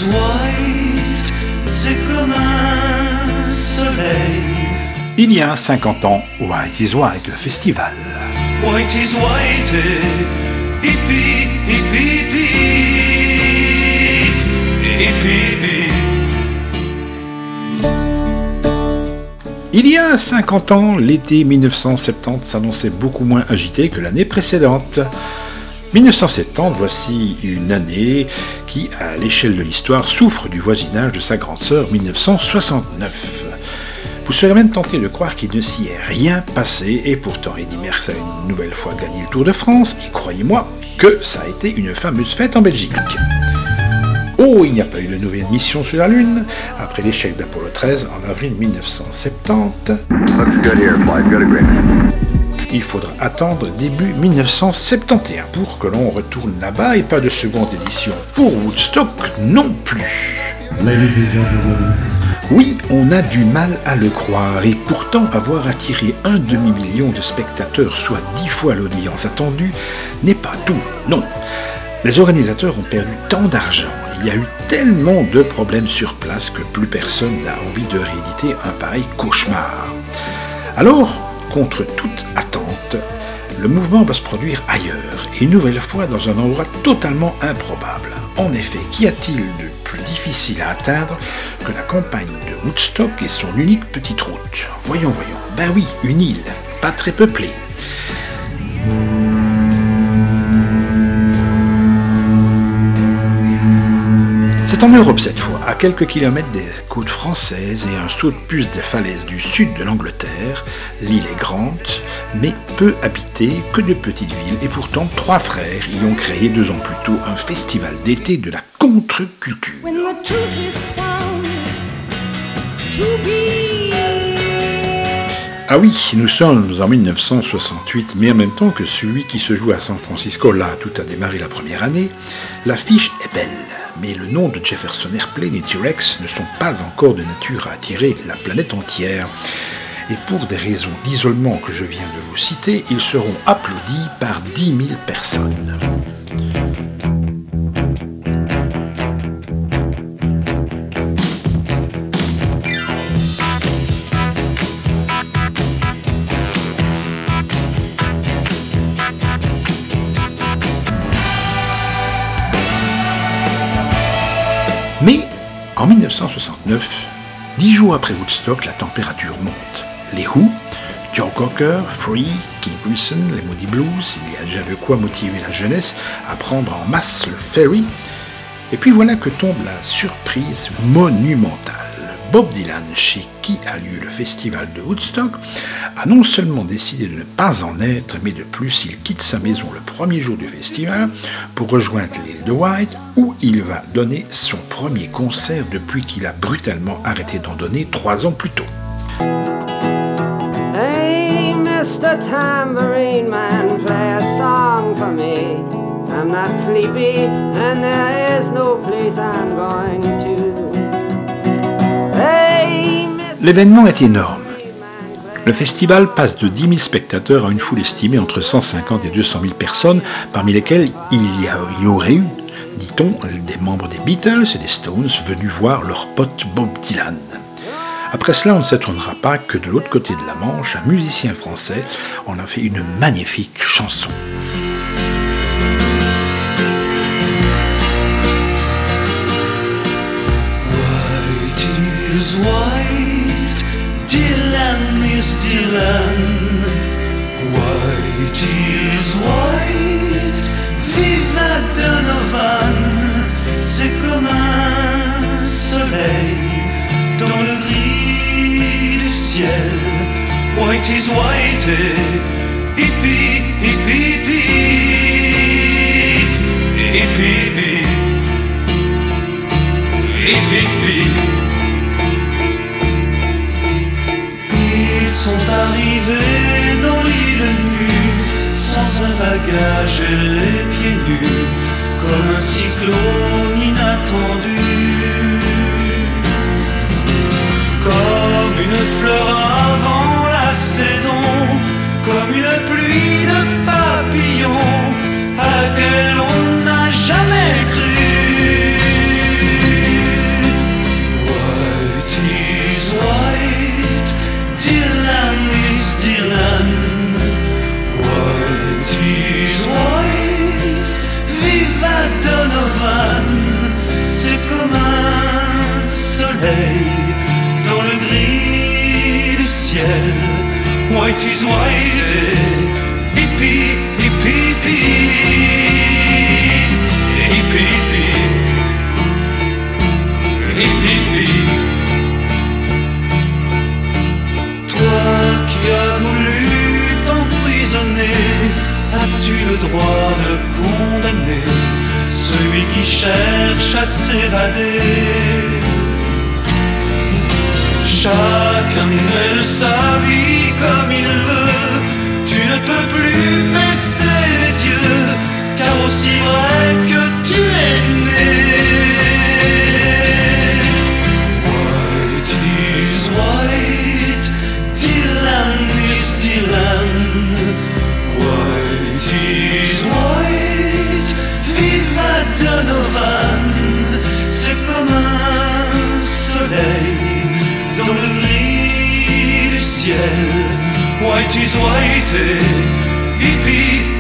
white, c'est comme un soleil. Il y a 50 ans, White is White, le festival. White is white, hippie, hippie, hippie, hippie. Il y a 50 ans, l'été 1970 s'annonçait beaucoup moins agité que l'année précédente. 1970, voici une année qui, à l'échelle de l'histoire, souffre du voisinage de sa grande sœur 1969. Vous serez même tenté de croire qu'il ne s'y est rien passé, et pourtant Eddy Merckx a une nouvelle fois gagné le Tour de France, et croyez-moi que ça a été une fameuse fête en Belgique. Oh, il n'y a pas eu de nouvelle mission sur la Lune, après l'échec d'Apollo 13 en avril 1970. Il faudra attendre début 1971 pour que l'on retourne là-bas, et pas de seconde édition pour Woodstock non plus. Ladies and gentlemen. Oui, on a du mal à le croire, et pourtant avoir attiré un demi-million de spectateurs, soit 10 fois l'audience attendue, n'est pas tout, non. Les organisateurs ont perdu tant d'argent, il y a eu tellement de problèmes sur place que plus personne n'a envie de rééditer un pareil cauchemar. Alors, contre toute attente, le mouvement va se produire ailleurs, et une nouvelle fois dans un endroit totalement improbable. En effet, qu'y a-t-il de plus difficile à atteindre que la campagne de Woodstock et son unique petite route? Voyons. Ben oui, une île, pas très peuplée. C'est en Europe cette fois, à quelques kilomètres des côtes françaises et un saut de puce des falaises du sud de l'Angleterre. L'île est grande, mais peu habitée, que de petites villes, et pourtant 3 frères y ont créé 2 ans plus tôt un festival d'été de la contre-culture. Ah oui, nous sommes en 1968, mais en même temps que celui qui se joue à San Francisco, là tout a démarré la première année, l'affiche est belle. Mais le nom de Jefferson Airplane et T-Rex ne sont pas encore de nature à attirer la planète entière. Et pour des raisons d'isolement que je viens de vous citer, ils seront applaudis par 10 000 personnes. Mais en 1969, 10 jours après Woodstock, la température monte. Les Who, Joe Cocker, Free, King Crimson, les Moody Blues, il y a déjà de quoi motiver la jeunesse à prendre en masse le ferry. Et puis voilà que tombe la surprise monumentale. Bob Dylan, chez qui a lieu le festival de Woodstock, a non seulement décidé de ne pas en être, mais de plus il quitte sa maison le premier jour du festival pour rejoindre l'île de White, où il va donner son premier concert depuis qu'il a brutalement arrêté d'en donner 3 ans plus tôt. Hey, Mr. Tambourine Man, play a song for me. I'm not sleepy and there is no place I'm going to. L'événement est énorme. Le festival passe de 10 000 spectateurs à une foule estimée entre 150 et 200 000 personnes, parmi lesquelles il y aurait eu, dit-on, des membres des Beatles et des Stones venus voir leur pote Bob Dylan. Après cela, on ne s'étonnera pas que de l'autre côté de la Manche, un musicien français en a fait une magnifique chanson. White is white, Dylan is Dylan. White is white, viva Donovan. C'est comme un soleil dans le gris du ciel. White is white, hippie, hippie, hippie, hippie, hippie. Ils sont arrivés dans l'île nue, sans un bagage et les pieds nus, comme un cyclone inattendu. Comme une fleur avant la saison, comme une pluie de papillons à laquelle on n'a jamais cru. white is white, hippie, hippie, hippie, hippie, hippie. Toi qui as voulu t'emprisonner, as-tu le droit de condamner celui qui cherche à s'évader? Chacun mène sa vie comme il veut, tu ne peux plus baisser les yeux, car aussi vrai que tu es né. White is white, Dylan is Dylan. White is white, viva Donovan. C'est comme un soleil dans le gris du ciel. White is white, hippie.